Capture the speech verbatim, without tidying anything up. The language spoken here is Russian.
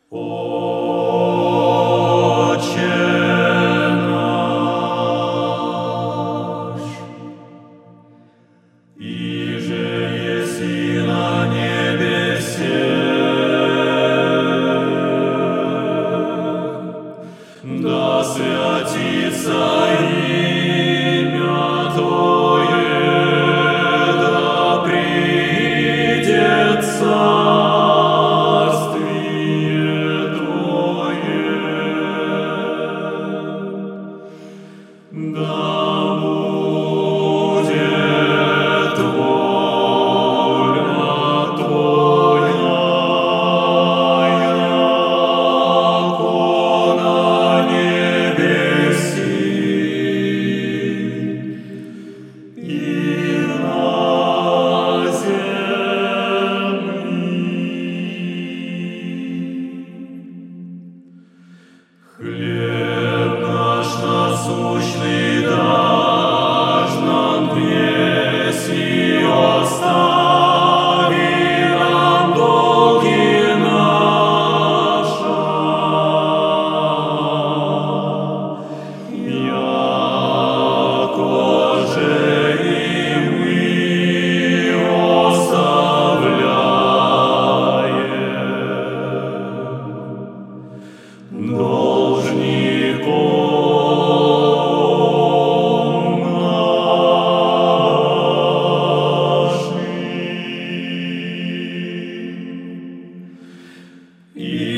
Отче наш, иже еси на небесе, да святится имя Твое, да придет царствие Твое, да будет воля Твоя, яко на небеси и на земли. Хлеб наш насущный дашь нам днесь, и остави нам долги наши, яко же и мы оставляем должником нашим. И